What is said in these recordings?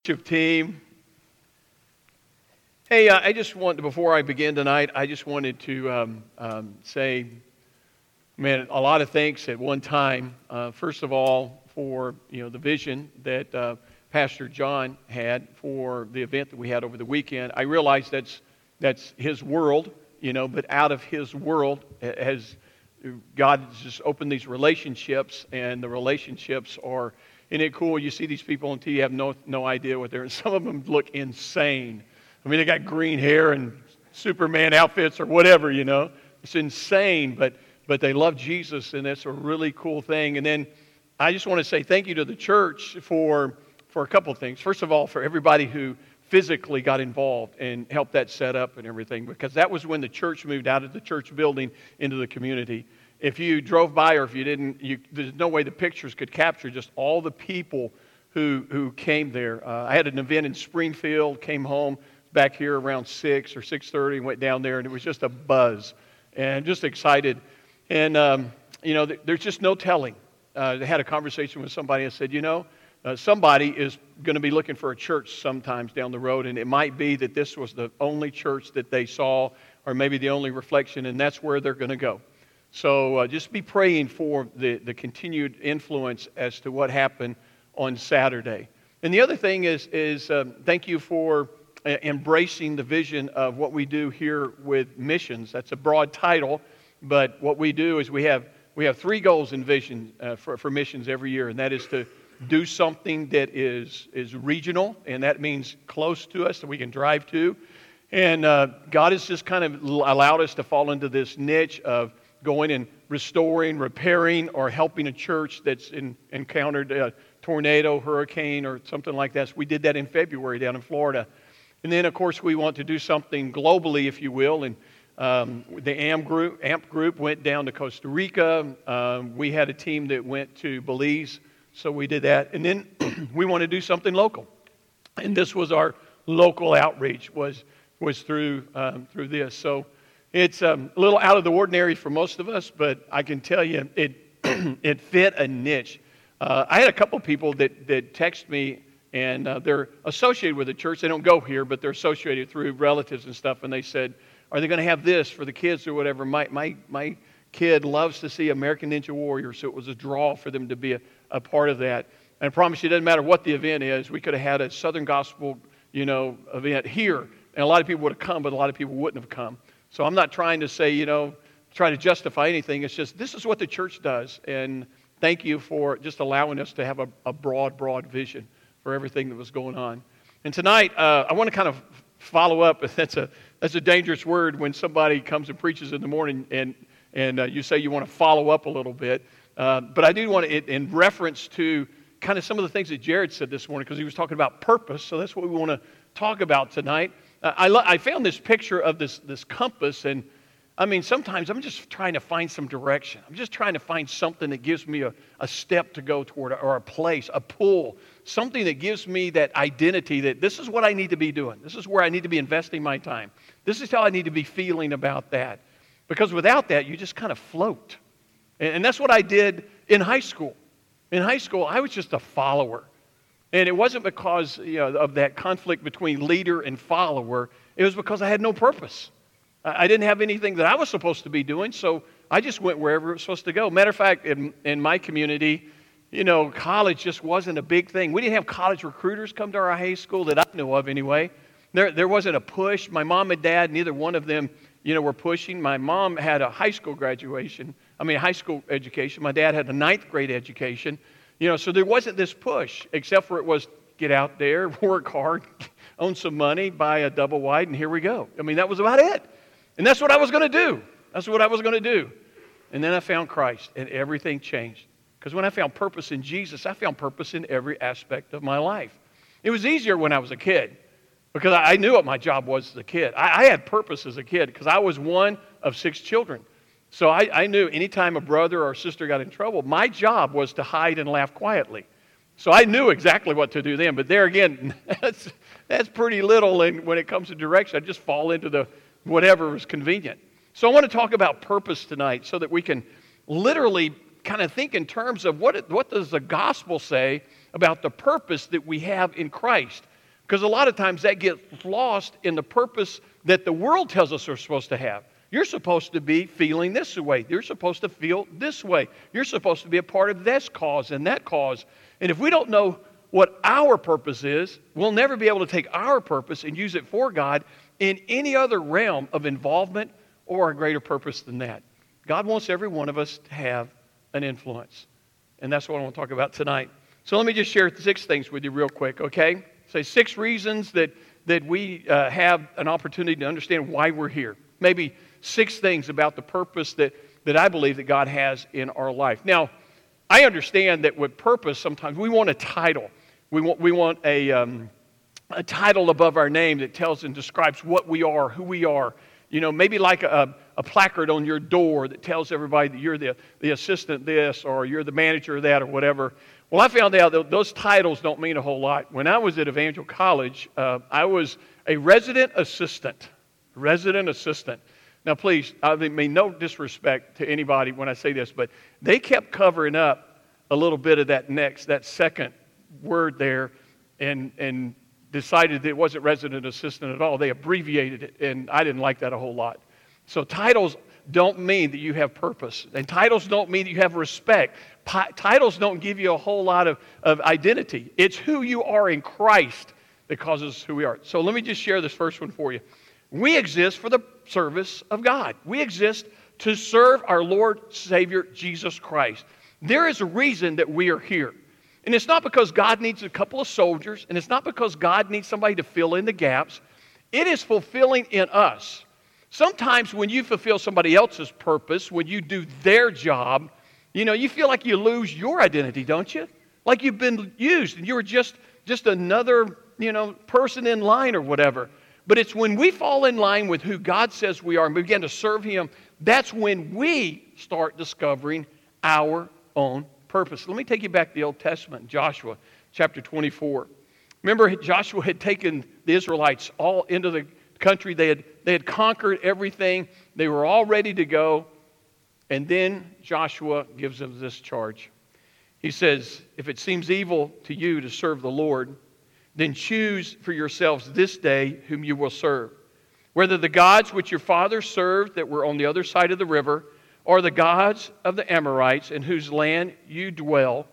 Worship team. Hey, I just want to, before I begin tonight, I just wanted to say, man, a lot of thanks at one time. First of all, for the vision that Pastor John had for the event that we had over the weekend. I realize that's his world, but out of his world has God has just opened these relationships, and the relationships are. Isn't it cool? You see these people on TV, you have no idea what they're. And some of them look insane. I mean, they got green hair and Superman outfits or whatever. It's insane, but they love Jesus, and that's a really cool thing. And then I just want to say thank you to the church for a couple of things. First of all, for everybody who physically got involved and helped that set up and everything, because that was when the church moved out of the church building into the community. If you drove by or if you didn't, there's no way the pictures could capture just all the people who came there. I had an event in Springfield, came home back here around 6 or 6:30, went down there, and it was just a buzz. And just excited. And, there's just no telling. I had a conversation with somebody and said, somebody is going to be looking for a church sometimes down the road, and it might be that this was the only church that they saw, or maybe the only reflection, and that's where they're going to go. So just be praying for the continued influence as to what happened on Saturday. And the other thing is thank you for embracing the vision of what we do here with missions. That's a broad title, but what we do is we have 3 goals in vision for missions every year, and that is to do something that is regional, and that means close to us that we can drive to. And God has just kind of allowed us to fall into this niche of going and restoring, repairing, or helping a church that's encountered a tornado, hurricane, or something like that. So we did that in February down in Florida. And then, of course, we want to do something globally, if you will. And the AMP group went down to Costa Rica. We had a team that went to Belize, so we did that. And then we want to do something local. And this was our local outreach, was through this. So it's a little out of the ordinary for most of us, but I can tell you it fit a niche. I had a couple people that text me, and they're associated with the church. They don't go here, but they're associated through relatives and stuff, and they said, are they going to have this for the kids or whatever? My kid loves to see American Ninja Warrior, so it was a draw for them to be a part of that. And I promise you, it doesn't matter what the event is. We could have had a Southern Gospel, event here, and a lot of people would have come, but a lot of people wouldn't have come. So I'm not trying to say, try to justify anything. It's just, this is what the church does. And thank you for just allowing us to have a broad vision for everything that was going on. And tonight, I want to kind of follow up. That's a dangerous word when somebody comes and preaches in the morning and you say you want to follow up a little bit. But I do want to, in reference to kind of some of the things that Jared said this morning, because he was talking about purpose. So that's what we want to talk about tonight. I found this picture of this compass, and I mean, sometimes I'm just trying to find some direction. I'm just trying to find something that gives me a step to go toward, or a place, a pull, something that gives me that identity that this is what I need to be doing. This is where I need to be investing my time. This is how I need to be feeling about that. Because without that, you just kind of float. And that's what I did in high school. In high school, I was just a follower. And it wasn't because of that conflict between leader and follower. It was because I had no purpose. I didn't have anything that I was supposed to be doing, so I just went wherever it was supposed to go. Matter of fact, in my community, college just wasn't a big thing. We didn't have college recruiters come to our high school that I know of anyway. There wasn't a push. My mom and dad, neither one of them, were pushing. My mom had a high school education. My dad had a 9th grade education. So there wasn't this push, except for it was get out there, work hard, own some money, buy a double wide, and here we go. I mean, that was about it. And that's what I was going to do. That's what I was going to do. And then I found Christ, and everything changed. Because when I found purpose in Jesus, I found purpose in every aspect of my life. It was easier when I was a kid, because I knew what my job was as a kid. I had purpose as a kid, because I was one of 6 children. So I knew anytime a brother or sister got in trouble, my job was to hide and laugh quietly. So I knew exactly what to do then. But there again, that's pretty little. And when it comes to direction, I just fall into the whatever is convenient. So I want to talk about purpose tonight so that we can literally kind of think in terms of what does the gospel say about the purpose that we have in Christ. Because a lot of times that gets lost in the purpose that the world tells us we're supposed to have. You're supposed to be feeling this way. You're supposed to feel this way. You're supposed to be a part of this cause and that cause. And if we don't know what our purpose is, we'll never be able to take our purpose and use it for God in any other realm of involvement or a greater purpose than that. God wants every one of us to have an influence. And that's what I want to talk about tonight. So let me just share 6 things with you real quick, okay? Say 6 reasons that we have an opportunity to understand why we're here. Maybe 6 things about the purpose that I believe that God has in our life. Now, I understand that with purpose, sometimes we want a title. We want a title above our name that tells and describes what we are, who we are. You know, maybe like a placard on your door that tells everybody that you're the assistant this, or you're the manager of that, or whatever. Well, I found out that those titles don't mean a whole lot. When I was at Evangel College, I was a resident assistant. Resident assistant. Now, please, I mean no disrespect to anybody when I say this, but they kept covering up a little bit of that second word there, and decided that it wasn't resident assistant at all. They abbreviated it, and I didn't like that a whole lot. So titles don't mean that you have purpose, and titles don't mean that you have respect. Titles don't give you a whole lot of identity. It's who you are in Christ that causes who we are. So let me just share this first one for you. We exist for the service of God. We exist to serve our Lord, Savior, Jesus Christ. There is a reason that we are here. And it's not because God needs a couple of soldiers, and it's not because God needs somebody to fill in the gaps. It is fulfilling in us. Sometimes when you fulfill somebody else's purpose, when you do their job, you know, you feel like you lose your identity, don't you? Like you've been used and you were just another, person in line or whatever. But it's when we fall in line with who God says we are and we begin to serve Him, that's when we start discovering our own purpose. Let me take you back to the Old Testament, Joshua chapter 24. Remember, Joshua had taken the Israelites all into the country. They had conquered everything. They were all ready to go. And then Joshua gives them this charge. He says, if it seems evil to you to serve the Lord, then choose for yourselves this day whom you will serve, whether the gods which your fathers served that were on the other side of the river, or the gods of the Amorites in whose land you dwell.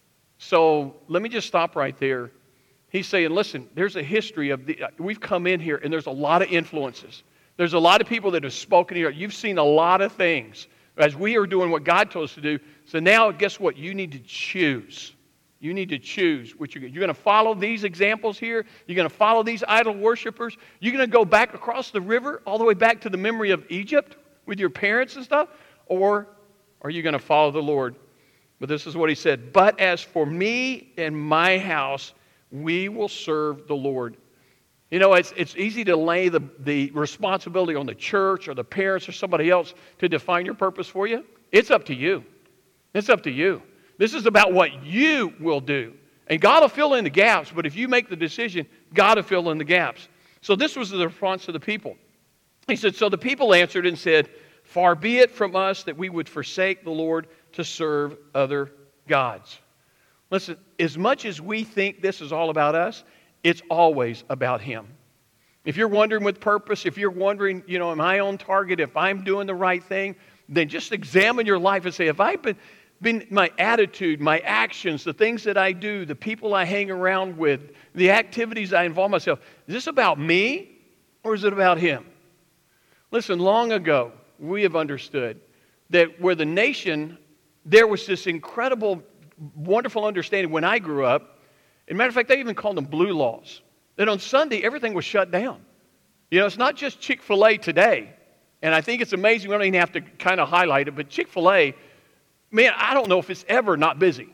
So let me just stop right there. He's saying, listen, there's a history of we've come in here and there's a lot of influences. There's a lot of people that have spoken here. You've seen a lot of things as we are doing what God told us to do. So now guess what? You need to choose. You need to choose what you're going to follow these examples here. You're going to follow these idol worshipers. You're going to go back across the river all the way back to the memory of Egypt with your parents and stuff. Or are you going to follow the Lord? But this is what he said. But as for me and my house, we will serve the Lord. You know, it's easy to lay the responsibility on the church or the parents or somebody else to define your purpose for you. It's up to you. It's up to you. This is about what you will do. And God will fill in the gaps, but if you make the decision, God will fill in the gaps. So this was the response of the people. He said, so the people answered and said, far be it from us that we would forsake the Lord to serve other gods. Listen, as much as we think this is all about us, it's always about Him. If you're wondering with purpose, if you're wondering, am I on target, if I'm doing the right thing, then just examine your life and say, have I been my attitude, my actions, the things that I do, the people I hang around with, the activities I involve myself, is this about me or is it about Him? Listen, long ago, we have understood that where the nation, there was this incredible, wonderful understanding when I grew up. As a matter of fact, they even called them blue laws. That on Sunday, everything was shut down. It's not just Chick-fil-A today. And I think it's amazing, we don't even have to kind of highlight it, but Chick-fil-A, man, I don't know if it's ever not busy.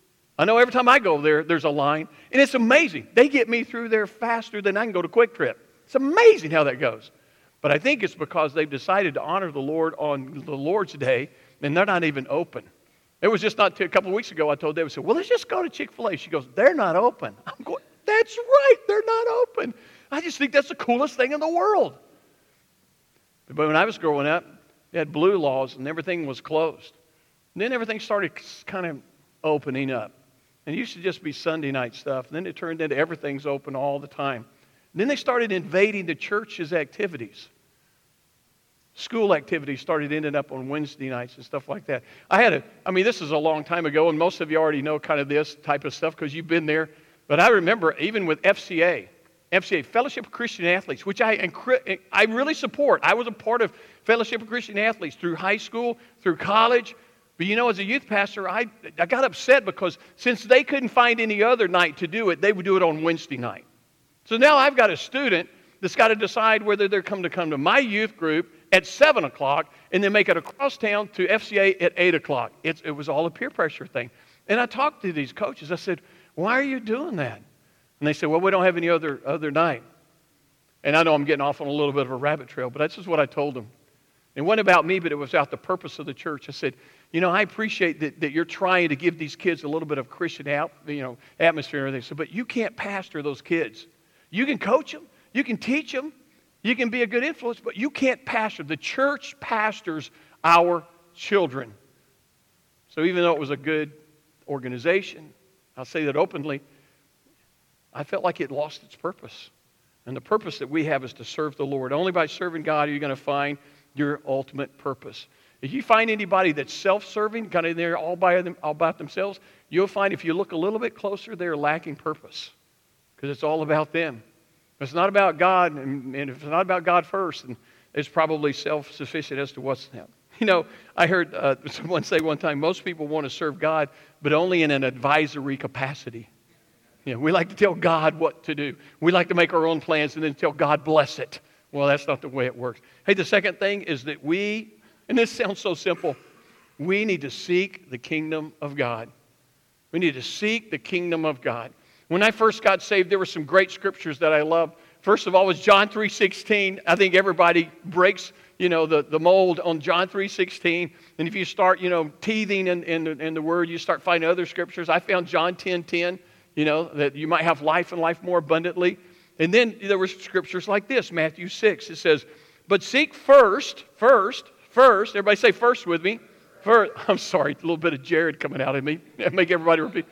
I know every time I go there, there's a line. And it's amazing. They get me through there faster than I can go to Quick Trip. It's amazing how that goes. But I think it's because they've decided to honor the Lord on the Lord's Day, and they're not even open. It was just not a couple of weeks ago I told David, said, well, let's just go to Chick-fil-A. She goes, they're not open. I'm going, that's right, they're not open. I just think that's the coolest thing in the world. But when I was growing up, they had blue laws and everything was closed. And then everything started kind of opening up. And it used to just be Sunday night stuff. And then it turned into everything's open all the time. And then they started invading the church's activities. School activities started ending up on Wednesday nights and stuff like that. This is a long time ago, and most of you already know kind of this type of stuff because you've been there. But I remember even with FCA, Fellowship of Christian Athletes, which I really support. I was a part of Fellowship of Christian Athletes through high school, through college. But as a youth pastor, I got upset because since they couldn't find any other night to do it, they would do it on Wednesday night. So now I've got a student that's got to decide whether they're come to my youth group at 7 o'clock and then make it across town to FCA at 8 o'clock. It was all a peer pressure thing. And I talked to these coaches. I said, why are you doing that? And they said, well, we don't have any other night. And I know I'm getting off on a little bit of a rabbit trail, but that's just what I told them. It wasn't about me, but it was about the purpose of the church. I said, I appreciate that you're trying to give these kids a little bit of Christian atmosphere and everything. So, but you can't pastor those kids. You can coach them. You can teach them. You can be a good influence, but you can't pastor. The church pastors our children. So even though it was a good organization, I'll say that openly, I felt like it lost its purpose. And the purpose that we have is to serve the Lord. Only by serving God are you going to find your ultimate purpose. If you find anybody that's self-serving, kind of there all about themselves, you'll find if you look a little bit closer, they're lacking purpose because it's all about them. If it's not about God, and if it's not about God first, then it's probably self-sufficient as to what's them. I heard someone say one time, most people want to serve God, but only in an advisory capacity. We like to tell God what to do. We like to make our own plans and then tell God bless it. Well, that's not the way it works. Hey, the second thing is that and this sounds so simple, we need to seek the kingdom of God. We need to seek the kingdom of God. When I first got saved, there were some great scriptures that I loved. First of all was John 3:16. I think everybody breaks, the mold on John 3:16. And if you start, teething in the Word, you start finding other scriptures. I found John 10:10, that you might have life and life more abundantly. And then there were scriptures like this, Matthew 6. It says, but seek first, everybody say first with me. First, I'm sorry, a little bit of Jared coming out of me. Make everybody repeat.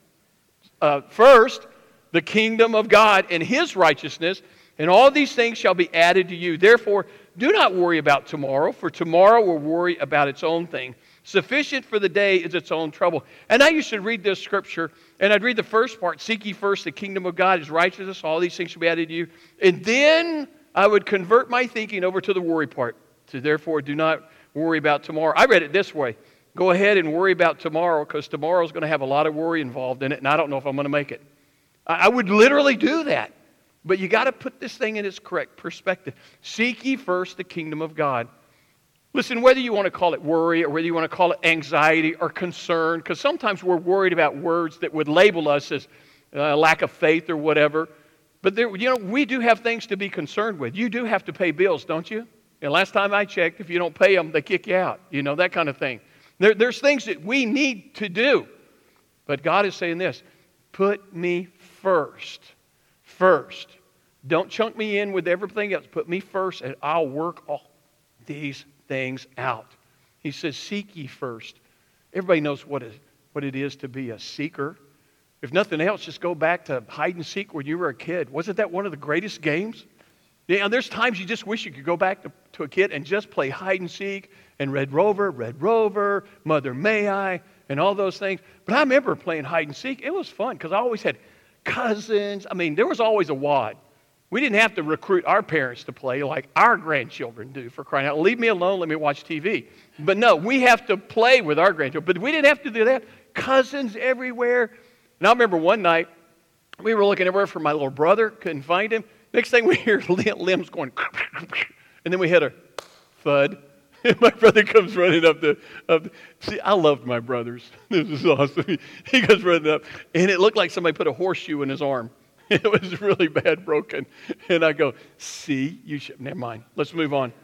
First, the kingdom of God and His righteousness, and all these things shall be added to you. Therefore, do not worry about tomorrow, for tomorrow will worry about its own thing. Sufficient for the day is its own trouble. And I used to read this scripture, and I'd read the first part, seek ye first the kingdom of God, His righteousness, all these things shall be added to you. And then I would convert my thinking over to the worry part. So therefore, do not worry about tomorrow. I read it this way. Go ahead and worry about tomorrow because tomorrow is going to have a lot of worry involved in it, and I don't know if I'm going to make it. I would literally do that. But you got to put this thing in its correct perspective. Seek ye first the kingdom of God. Listen, whether you want to call it worry or whether you want to call it anxiety or concern, because sometimes we're worried about words that would label us as lack of faith or whatever. But we do have things to be concerned with. You do have to pay bills, don't you? And last time I checked, if you don't pay them, they kick you out. That kind of thing. There's things that we need to do. But God is saying this, put me first. First. Don't chunk me in with everything else. Put me first and I'll work all these things out. He says, seek ye first. Everybody knows what it is to be a seeker. If nothing else, just go back to hide and seek when you were a kid. Wasn't that one of the greatest games? Yeah, there's times you just wish you could go back to a kid and just play hide and seek and Red Rover, Mother May I, and all those things. But I remember playing hide and seek. It was fun because I always had cousins. There was always a wad. We didn't have to recruit our parents to play like our grandchildren do, for crying out. Leave me alone, let me watch TV. But no, we have to play with our grandchildren. But we didn't have to do that. Cousins everywhere. And I remember one night, we were looking everywhere for my little brother, couldn't find him. Next thing we hear limbs going, and then we hit a thud. And my brother comes running up see, I loved my brothers. This is awesome. He goes running up, and it looked like somebody put a horseshoe in his arm. It was really bad broken. And I go, see, you should, never mind. Let's move on.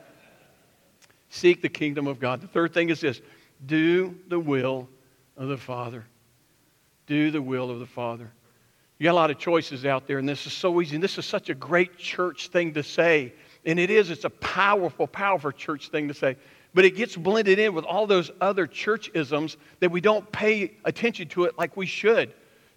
Seek the kingdom of God. The third thing is this, do the will of the Father. Do the will of the Father. You got a lot of choices out there, and this is so easy. And this is such a great church thing to say. And it is. It's a powerful, powerful church thing to say. But it gets blended in with all those other church-isms that we don't pay attention to it like we should.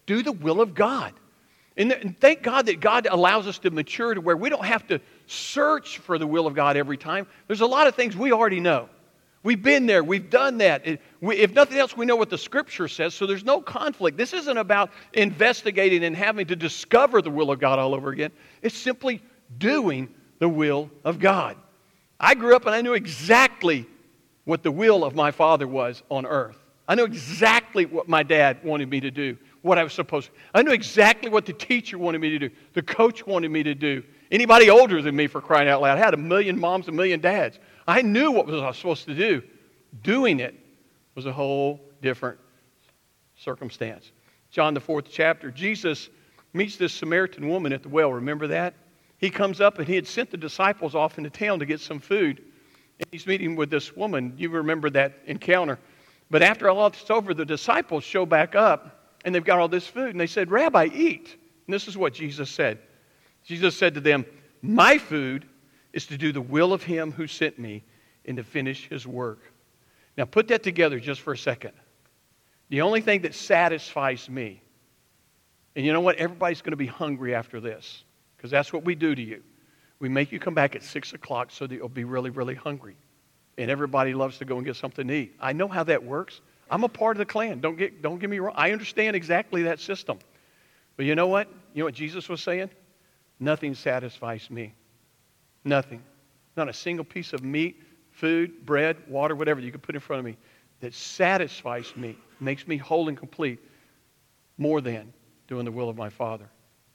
Do the will of God. And thank God that God allows us to mature to where we don't have to search for the will of God every time. There's a lot of things we already know. We've been there. We've done that. If nothing else, we know what the Scripture says, so there's no conflict. This isn't about investigating and having to discover the will of God all over again. It's simply doing the will of God. I grew up and I knew exactly what the will of my Father was on earth. I knew exactly what my dad wanted me to do, what I was supposed to. I knew exactly what the teacher wanted me to do, the coach wanted me to do. Anybody older than me, for crying out loud. I had a million moms, a million dads. I knew what I was supposed to do. Doing it was a whole different circumstance. John, the 4th chapter, Jesus meets this Samaritan woman at the well. Remember that? He comes up and he had sent the disciples off into town to get some food. And he's meeting with this woman. You remember that encounter. But after all that's over, the disciples show back up and they've got all this food. And they said, Rabbi, eat. And this is what Jesus said. Jesus said to them, my food is to do the will of him who sent me and to finish his work. Now put that together just for a second. The only thing that satisfies me, and you know what? Everybody's going to be hungry after this, because that's what we do to you. We make you come back at 6 o'clock so that you'll be really, really hungry. And everybody loves to go and get something to eat. I know how that works. I'm a part of the clan. Don't get me wrong. I understand exactly that system. But you know what? You know what Jesus was saying? Nothing satisfies me. Nothing. Not a single piece of meat, food, bread, water, whatever you could put in front of me that satisfies me, makes me whole and complete more than doing the will of my Father.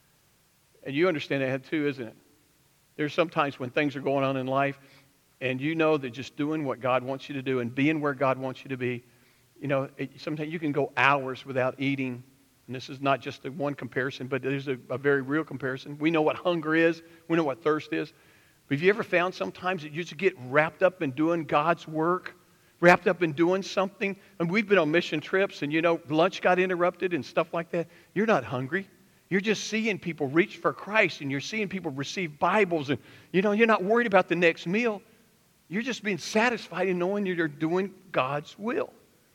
And you understand that too, isn't it? There's sometimes when things are going on in life and you know that just doing what God wants you to do and being where God wants you to be, you know, sometimes you can go hours without eating. And this is not just the one comparison, but there's a very real comparison. We know what hunger is. We know what thirst is. But have you ever found sometimes that you just get wrapped up in doing God's work, wrapped up in doing something? And we've been on mission trips and, you know, lunch got interrupted and stuff like that. You're not hungry. You're just seeing people reach for Christ and you're seeing people receive Bibles and, you know, you're not worried about the next meal. You're just being satisfied in knowing you're doing God's will.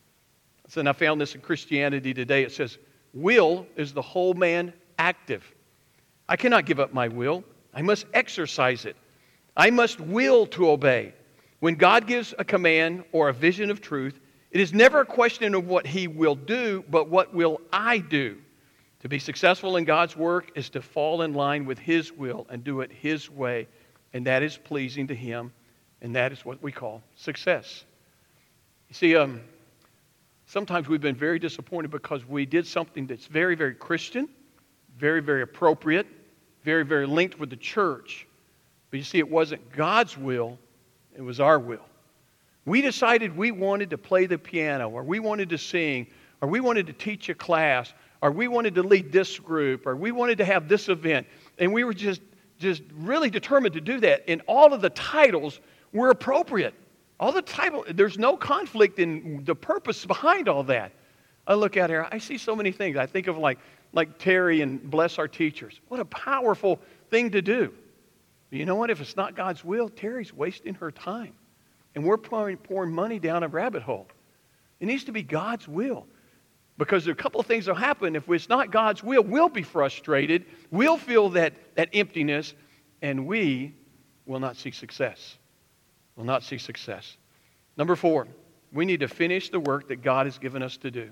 So I found this in Christianity Today. It says, will is the whole man active. I cannot give up my will. I must exercise it. I must will to obey. When God gives a command or a vision of truth, it is never a question of what he will do, but what will I do? To be successful in God's work is to fall in line with his will and do it his way. And that is pleasing to him. And that is what we call success. You see, sometimes we've been very disappointed because we did something that's very, very Christian, very, very appropriate, very, very linked with the church. But you see, it wasn't God's will, it was our will. We decided we wanted to play the piano, or we wanted to sing, or we wanted to teach a class, or we wanted to lead this group, or we wanted to have this event. And we were just really determined to do that. And all of the titles were appropriate. All the titles, there's no conflict in the purpose behind all that. I look out here, I see so many things. I think of like Terry and bless our teachers. What a powerful thing to do. But you know what? If it's not God's will, Terry's wasting her time. And we're pouring money down a rabbit hole. It needs to be God's will. Because there are a couple of things that will happen. If it's not God's will, we'll be frustrated. We'll feel that emptiness. And we will not see success. Will not see success. Number 4, we need to finish the work that God has given us to do.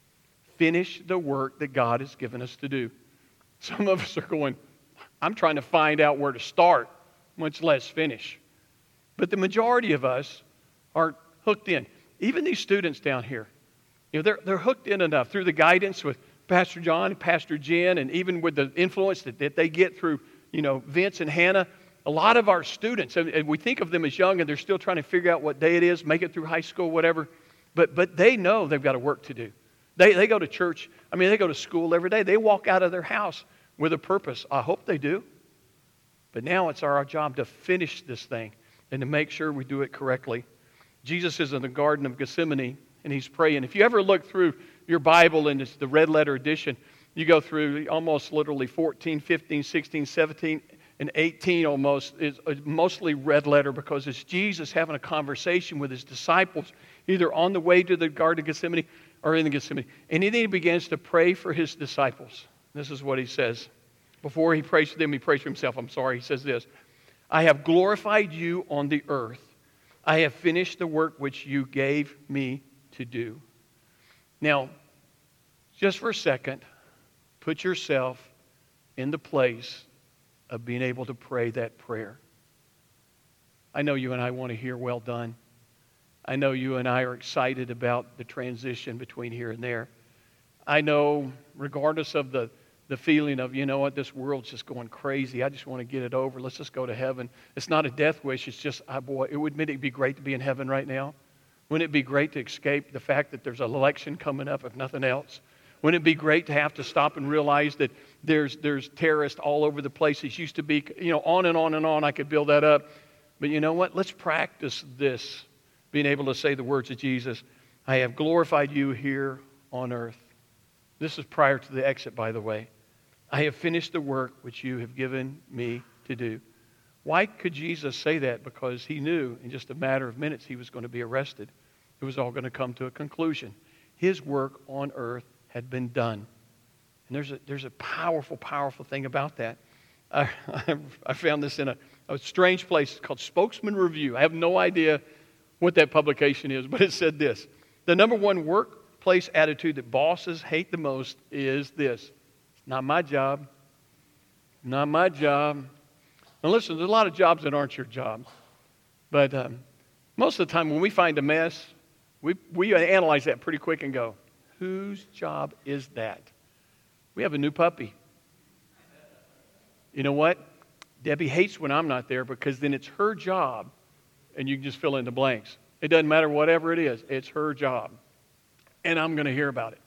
Finish the work that God has given us to do. Some of us are going, I'm trying to find out where to start, much less finish. But the majority of us are hooked in. Even these students down here, you know, they're hooked in enough through the guidance with Pastor John and Pastor Jen, and even with the influence that they get through, you know, Vince and Hannah. A lot of our students, and we think of them as young, and they're still trying to figure out what day it is, make it through high school, whatever. But they know they've got a work to do. They go to church. I mean, they go to school every day. They walk out of their house with a purpose. I hope they do. But now it's our job to finish this thing and to make sure we do it correctly. Jesus is in the Garden of Gethsemane, and he's praying. If you ever look through your Bible, and it's the red letter edition, you go through almost literally 14, 15, 16, 17, and 18 almost is mostly red letter, because it's Jesus having a conversation with his disciples, either on the way to the Garden of Gethsemane or in Gethsemane. And then he begins to pray for his disciples. This is what he says. Before he prays for them, he prays for himself. He says this. I have glorified you on the earth. I have finished the work which you gave me to do. Now, just for a second, put yourself in the place of being able to pray that prayer. I know you and I want to hear well done. I know you and I are excited about the transition between here and there. I know, regardless of the feeling of, you know what, this world's just going crazy. I just want to get it over. Let's just go to heaven. It's not a death wish. It's just, wouldn't it be great to be in heaven right now? Wouldn't it be great to escape the fact that there's an election coming up, if nothing else? Wouldn't it be great to have to stop and realize that there's terrorists all over the place? It used to be, on and on and on. I could build that up. But you know what? Let's practice this, being able to say the words of Jesus. I have glorified you here on earth. This is prior to the exit, by the way. I have finished the work which you have given me to do. Why could Jesus say that? Because he knew in just a matter of minutes he was going to be arrested. It was all going to come to a conclusion. His work on earth had been done. And there's a powerful, powerful thing about that. I found this in a strange place. It's called Spokesman Review. I have no idea what that publication is, but it said this. The number one workplace attitude that bosses hate the most is this. Not my job. Not my job. Now listen, there's a lot of jobs that aren't your job. But most of the time when we find a mess, we analyze that pretty quick and go, whose job is that? We have a new puppy. You know what? Debbie hates when I'm not there because then it's her job, and you can just fill in the blanks. It doesn't matter whatever it is. It's her job. And I'm going to hear about it.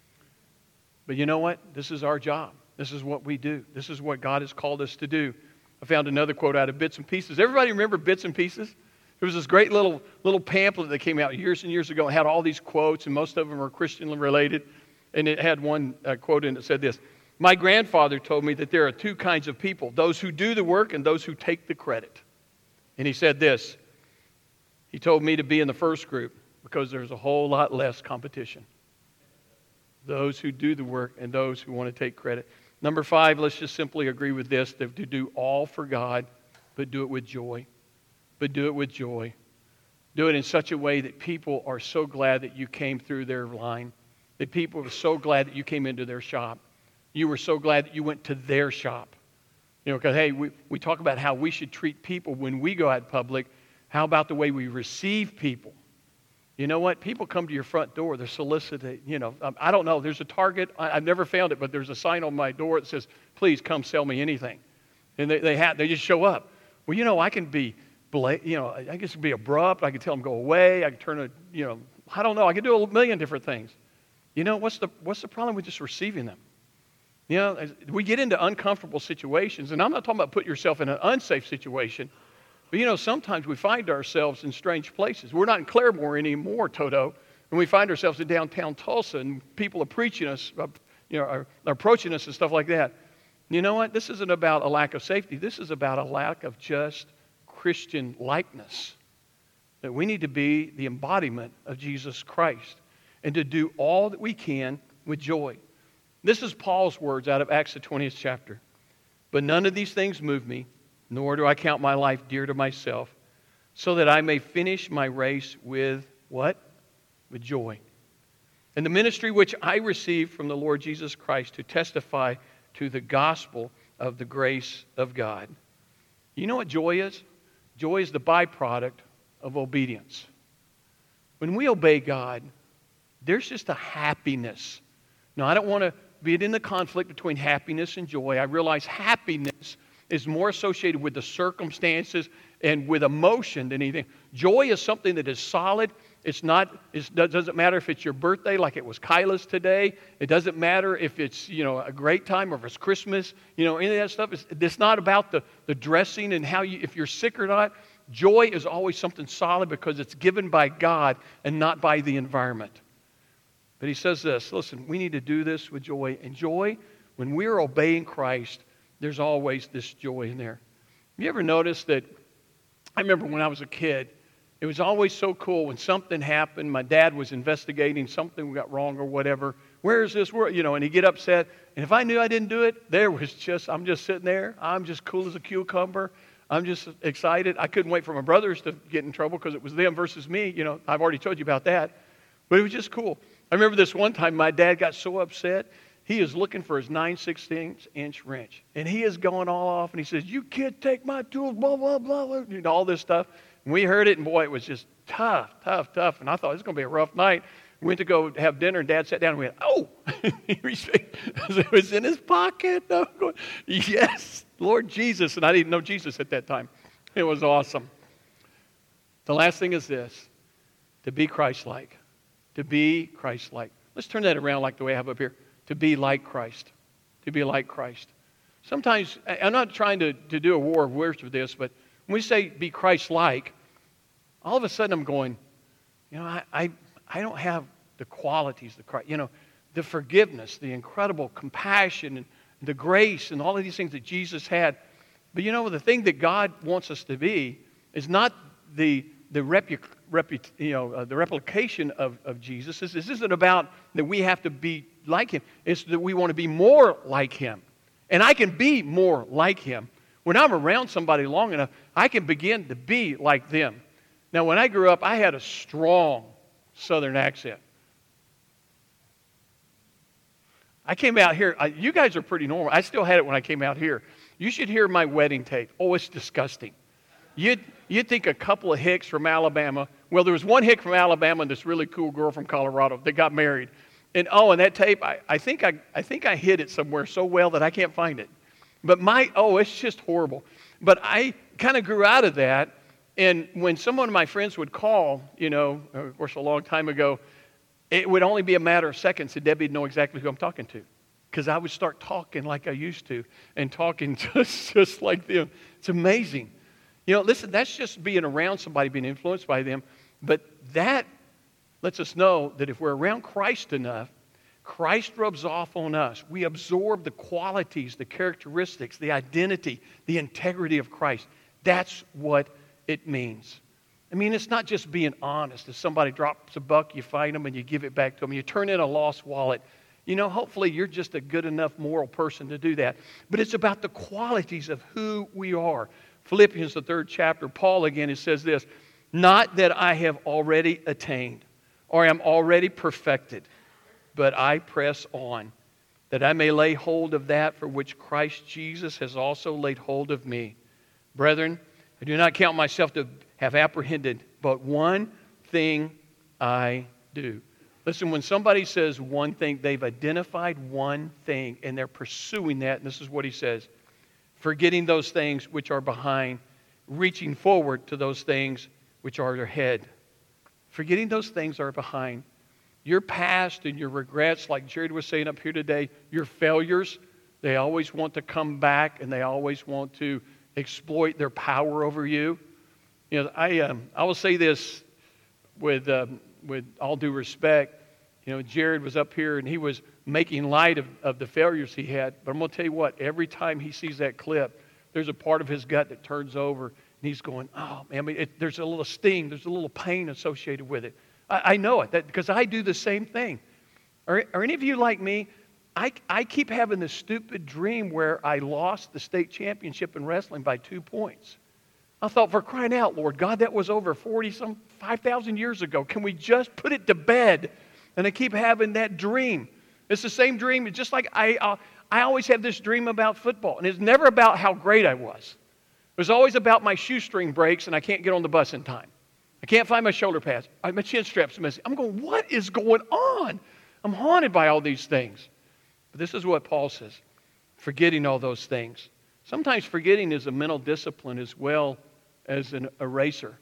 But you know what? This is our job. This is what we do. This is what God has called us to do. I found another quote out of Bits and Pieces. Everybody remember Bits and Pieces? There was this great little pamphlet that came out years and years ago and had all these quotes, and most of them were Christianly related. And it had one quote in it that said this. My grandfather told me that there are two kinds of people, those who do the work and those who take the credit. And he said this. He told me to be in the first group because there's a whole lot less competition. Those who do the work and those who want to take credit. Number 5, let's just simply agree with this, that to do all for God, but do it with joy. But do it with joy. Do it in such a way that people are so glad that you came through their line, that people are so glad that you came into their shop. You were so glad that you went to their shop. Because, hey, we talk about how we should treat people when we go out in public. How about the way we receive people? You know what? People come to your front door. They're solicited. I don't know. There's a Target. I've never found it, but there's a sign on my door that says, please come sell me anything. And they just show up. Well, I can be, I guess be abrupt. I can tell them go away. I can turn I don't know. I can do a million different things. What's the problem with just receiving them? We get into uncomfortable situations, and I'm not talking about putting yourself in an unsafe situation, but sometimes we find ourselves in strange places. We're not in Claremore anymore, Toto, and we find ourselves in downtown Tulsa, and people are preaching us, are approaching us and stuff like that. You know what? This isn't about a lack of safety. This is about a lack of just Christian likeness. That we need to be the embodiment of Jesus Christ and to do all that we can with joy. This is Paul's words out of Acts the 20th chapter. But none of these things move me, nor do I count my life dear to myself, so that I may finish my race with what? With joy. And the ministry which I received from the Lord Jesus Christ to testify to the gospel of the grace of God. You know what joy is? Joy is the byproduct of obedience. When we obey God, there's just a happiness. Now, I don't want to be in the conflict between happiness and joy. I realize happiness is more associated with the circumstances and with emotion than anything. Joy is something that is solid. It doesn't matter if it's your birthday like it was Kyla's today. It doesn't matter if it's a great time or if it's Christmas. Any of that stuff. It's not about the dressing and if you're sick or not. Joy is always something solid because it's given by God and not by the environment. But he says this, listen, we need to do this with joy. And joy, when we're obeying Christ, there's always this joy in there. You ever notice that, I remember when I was a kid, It was always so cool when something happened. My dad was investigating something got wrong or whatever. Where is this? And he'd get upset. And if I knew I didn't do it, I'm just sitting there. I'm just cool as a cucumber. I'm just excited. I couldn't wait for my brothers to get in trouble because it was them versus me. I've already told you about that. But it was just cool. I remember this one time my dad got so upset. He is looking for his 9/16" wrench. And he is going all off. And he says, "You can't take my tools, blah, blah, blah," all this stuff. And we heard it, and boy, it was just tough. And I thought, this is going to be a rough night. We went to go have dinner, and Dad sat down and went, "Oh!" It was in his pocket. I'm going, "Yes, Lord Jesus." And I didn't know Jesus at that time. It was awesome. The last thing is this, to be Christ-like. To be Christ-like. Let's turn that around like the way I have up here. To be like Christ. To be like Christ. Sometimes, I'm not trying to do a war of words with this, but when we say be Christ-like, all of a sudden I'm going, I don't have the qualities of Christ. The forgiveness, the incredible compassion, and the grace, and all of these things that Jesus had. But the thing that God wants us to be is not the replication of Jesus. This isn't about that we have to be like Him. It's that we want to be more like Him. And I can be more like Him. When I'm around somebody long enough, I can begin to be like them. Now, when I grew up, I had a strong Southern accent. I came out here. You guys are pretty normal. I still had it when I came out here. You should hear my wedding tape. Oh, it's disgusting. You'd think a couple of hicks from Alabama. Well, there was one hick from Alabama and this really cool girl from Colorado that got married. And that tape, I think I hid it somewhere so well that I can't find it. But it's just horrible. But I kind of grew out of that. And when some of my friends would call, of course, a long time ago, it would only be a matter of seconds that Debbie would know exactly who I'm talking to. Because I would start talking like I used to and talking just like them. It's amazing. Listen, that's just being around somebody, being influenced by them. But that lets us know that if we're around Christ enough, Christ rubs off on us. We absorb the qualities, the characteristics, the identity, the integrity of Christ. That's what it means. It's not just being honest. If somebody drops a buck, you find them and you give it back to them. You turn in a lost wallet. Hopefully you're just a good enough moral person to do that. But it's about the qualities of who we are. Philippians, the 3rd chapter, Paul again, it says this, "Not that I have already attained or am already perfected, but I press on, that I may lay hold of that for which Christ Jesus has also laid hold of me. Brethren, I do not count myself to have apprehended, but one thing I do." Listen, when somebody says one thing, they've identified one thing, and they're pursuing that, and this is what he says, "Forgetting those things which are behind, reaching forward to those things which are ahead." Forgetting those things are behind. Your past and your regrets, like Jared was saying up here today, your failures, they always want to come back and they always want to exploit their power over you. I will say this with all due respect. Jared was up here and he was making light of the failures he had. But I'm going to tell you what, every time he sees that clip, there's a part of his gut that turns over and he's going, "Oh, man, there's a little sting, there's a little pain associated with it." I know it, because I do the same thing. Are any of you like me? I keep having this stupid dream where I lost the state championship in wrestling by 2 points. I thought, for crying out, Lord God, that was over 5,000 years ago. Can we just put it to bed? And I keep having that dream. It's the same dream. It's just like I always have this dream about football. And it's never about how great I was. It was always about my shoestring breaks and I can't get on the bus in time. I can't find my shoulder pads. My chin strap's missing. I'm going, what is going on? I'm haunted by all these things. But this is what Paul says. Forgetting all those things. Sometimes forgetting is a mental discipline as well as an eraser.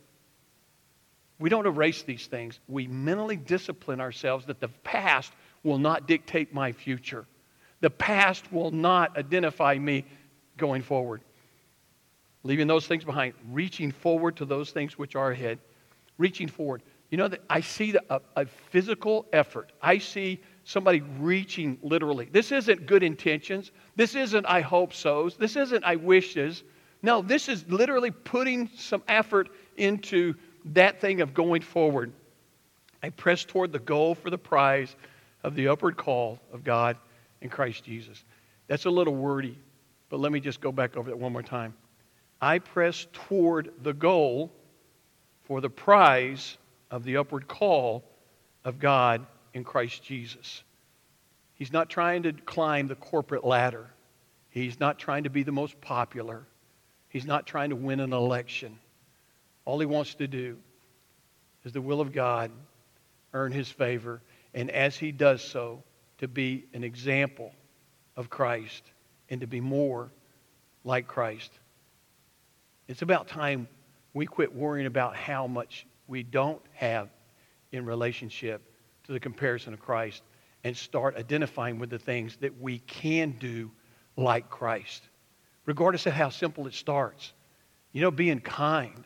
We don't erase these things. We mentally discipline ourselves that the past will not dictate my future. The past will not identify me going forward. Leaving those things behind. Reaching forward to those things which are ahead. Reaching forward. That I see a physical effort. I see somebody reaching literally. This isn't good intentions. This isn't I hope so's. This isn't I wishes. No, this is literally putting some effort into that thing of going forward. I press toward the goal for the prize of the upward call of God in Christ Jesus. That's a little wordy, but let me just go back over that one more time. I press toward the goal for the prize of the upward call of God in Christ Jesus. He's not trying to climb the corporate ladder. He's not trying to be the most popular. He's not trying to win an election. All he wants to do is the will of God, earn his favor, and as he does so, to be an example of Christ and to be more like Christ. It's about time we quit worrying about how much we don't have in relationship to the comparison of Christ and start identifying with the things that we can do like Christ, regardless of how simple it starts. You know, being kind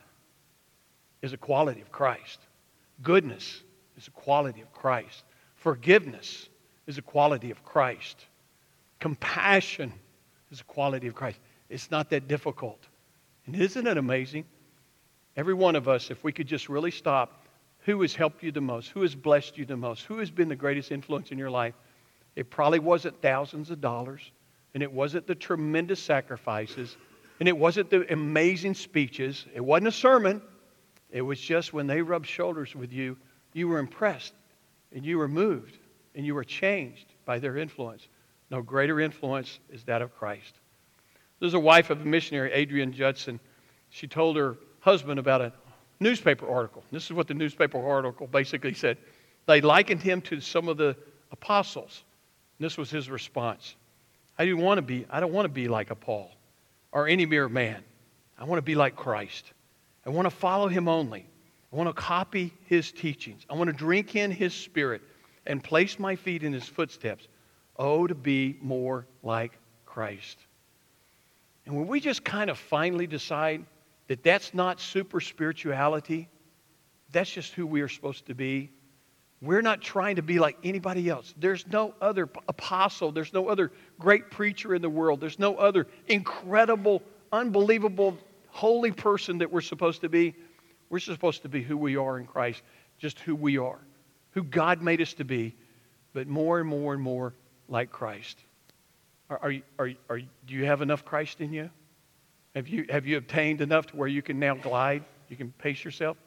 is a quality of Christ. Goodness is a quality of Christ. Forgiveness is a quality of Christ. Compassion is a quality of Christ. It's not that difficult. And isn't it amazing? Every one of us, if we could just really stop, who has helped you the most? Who has blessed you the most? Who has been the greatest influence in your life? It probably wasn't thousands of dollars, and it wasn't the tremendous sacrifices, and it wasn't the amazing speeches. It wasn't a sermon. It was just when they rubbed shoulders with you, you were impressed, and you were moved, and you were changed by their influence. No greater influence is that of Christ. There's a wife of a missionary, Adrienne Judson. She told her husband about a newspaper article. This is what the newspaper article basically said. They likened him to some of the apostles. And this was his response. I don't want to be like a Paul or any mere man. I want to be like Christ. I want to follow him only. I want to copy his teachings. I want to drink in his spirit and place my feet in his footsteps. Oh, to be more like Christ. And when we just kind of finally decide that that's not super spirituality, that's just who we are supposed to be. We're not trying to be like anybody else. There's no other apostle. There's no other great preacher in the world. There's no other incredible, unbelievable, holy person that we're supposed to be. We're supposed to be who we are in Christ, just who we are, who God made us to be, but more and more and more like Christ. Do you have enough Christ in you? Have you obtained enough to where you can now glide? You can pace yourself?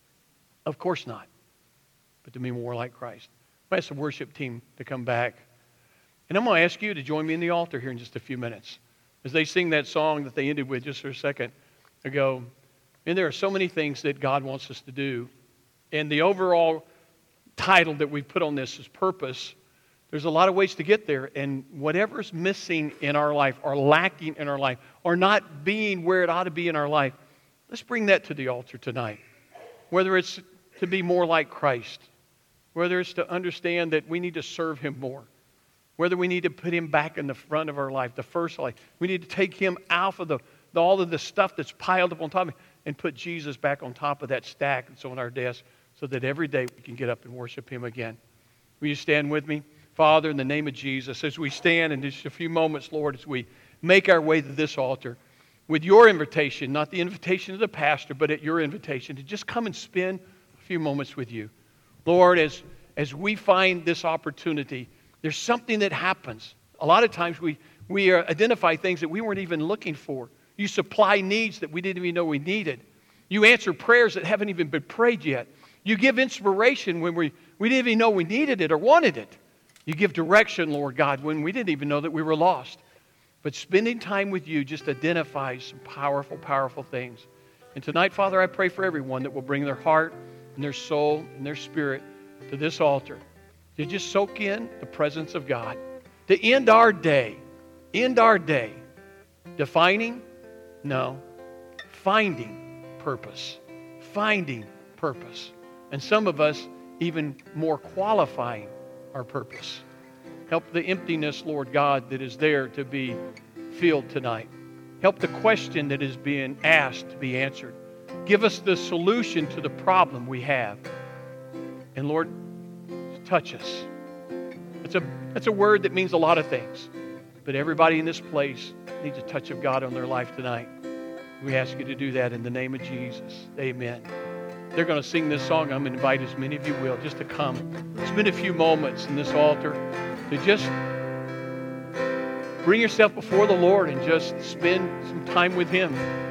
Of course not. But to be more like Christ. I'm going to ask the worship team to come back. And I'm going to ask you to join me in the altar here in just a few minutes. As they sing that song that they ended with just for a second ago. And there are so many things that God wants us to do. And the overall title that we put on this is purpose. There's a lot of ways to get there, and whatever's missing in our life or lacking in our life or not being where it ought to be in our life, let's bring that to the altar tonight. Whether it's to be more like Christ, whether it's to understand that we need to serve him more, whether we need to put him back in the front of our life, the first life. We need to take him out of all of the stuff that's piled up on top of him and put Jesus back on top of that stack that's on our desk so that every day we can get up and worship him again. Will you stand with me? Father, in the name of Jesus, as we stand in just a few moments, Lord, as we make our way to this altar, with your invitation, not the invitation of the pastor, but at your invitation, to just come and spend a few moments with you. Lord, as we find this opportunity, there's something that happens. A lot of times we identify things that we weren't even looking for. You supply needs that we didn't even know we needed. You answer prayers that haven't even been prayed yet. You give inspiration when we didn't even know we needed it or wanted it. You give direction, Lord God, when we didn't even know that we were lost. But spending time with you just identifies some powerful, powerful things. And tonight, Father, I pray for everyone that will bring their heart and their soul and their spirit to this altar to just soak in the presence of God, to end our day, defining? No, finding purpose. And some of us even more qualifying our purpose. Help the emptiness, Lord God, that is there to be filled tonight. Help the question that is being asked to be answered. Give us the solution to the problem we have. And Lord, touch us. That's a word that means a lot of things. But everybody in this place needs a touch of God on their life tonight. We ask you to do that in the name of Jesus. Amen. they're going to sing this song, I'm going to invite as many of you will just to come. Spend a few moments in this altar to just bring yourself before the Lord and just spend some time with Him.